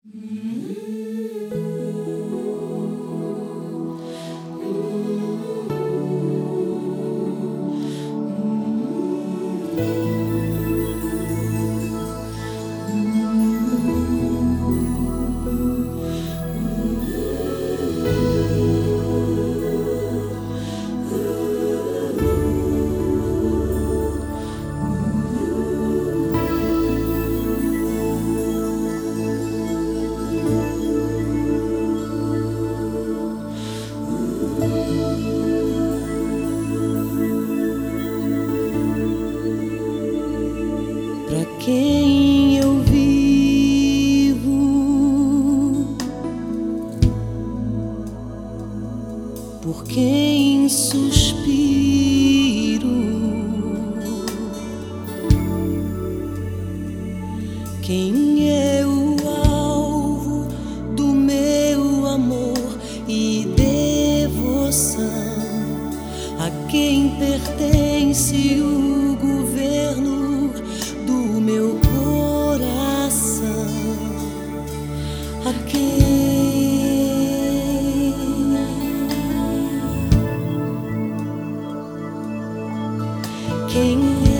Pra quem eu vivo, por quem suspiro, quem é o alvo do meu amor e devoção, a quem pertence o governo do meu coração, a quem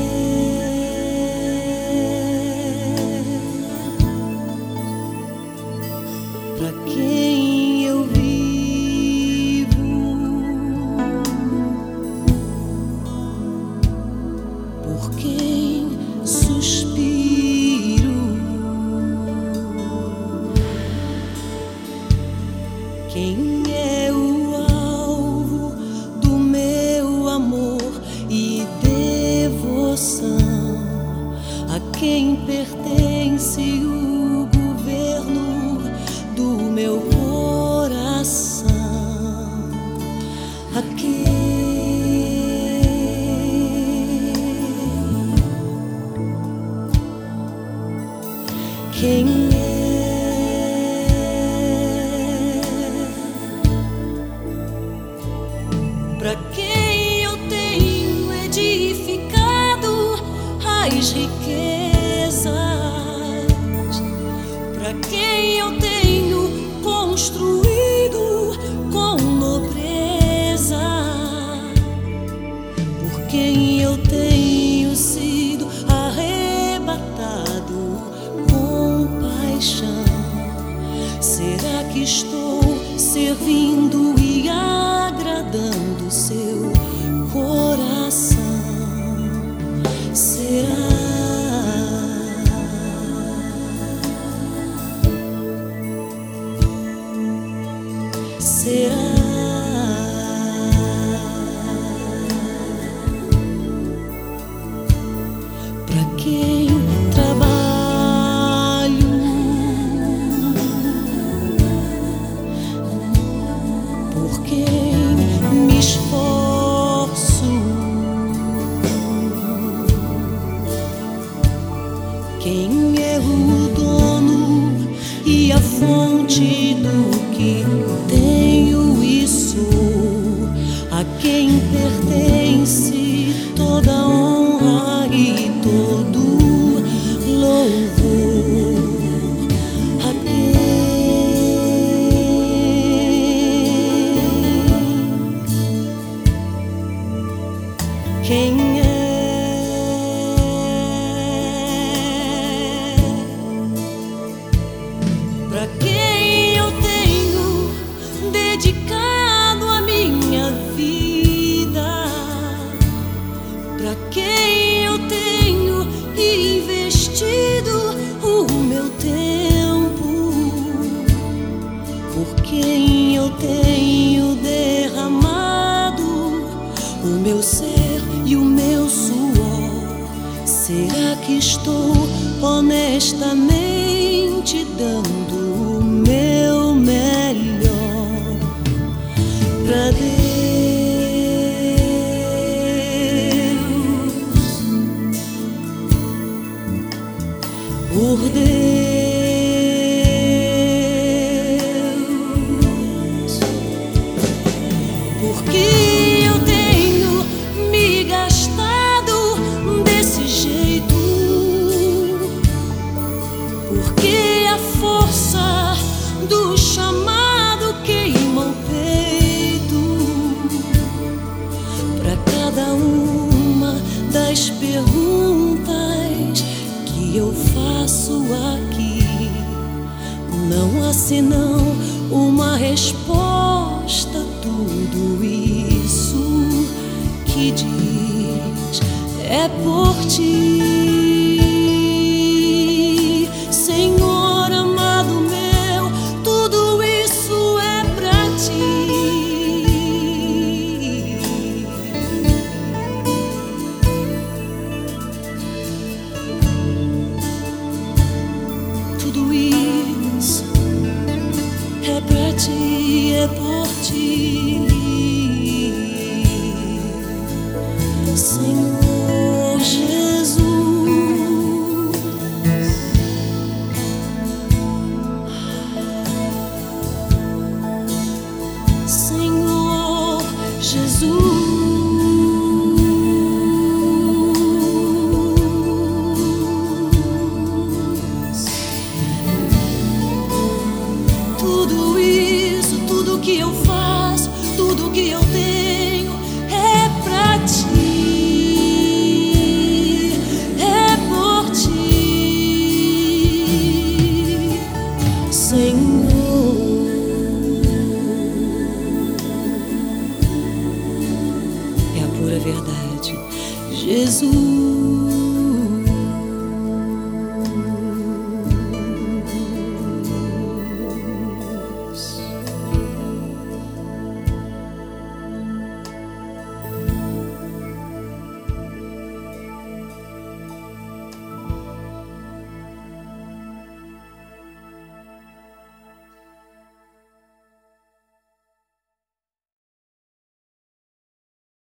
pra quem eu vivo, por quem suspiro, quem é o alvo do meu amor e devoção, a quem pertence o governo do meu coração, a quem pra quem eu tenho edificado as riquezas, pra quem eu tenho construído com nobreza, por quem eu tenho sido arrebatado com paixão. Será que estou servindo e agradando seu coração? Será? Será? Pra quem trabalho, por quem me esforço, quem é o dono e a fonte do que tenho e sou, a quem pertence toda honra e todo louvor, a quem pra quem eu tenho dedicado a minha vida, pra quem eu tenho investido o meu tempo, por quem eu tenho derramado o meu ser e o meu suor. Será que estou honestamente dando o meu melhor pra Deus? Por Deus, porque eu tenho me gastado desse jeito, porque a força do chamado queima o peito pra cada uma das perguntas que eu faço aqui. Não há senão uma resposta a tudo isso que diz: é por ti, Senhor amado meu, tudo isso é pra ti. Tudo isso é pra ti, é por ti, Senhor Jesus. Senhor Jesus. Tudo isso, tudo que eu faço, tudo que eu tenho é pra ti, é por ti, Senhor. É a pura verdade, Jesus.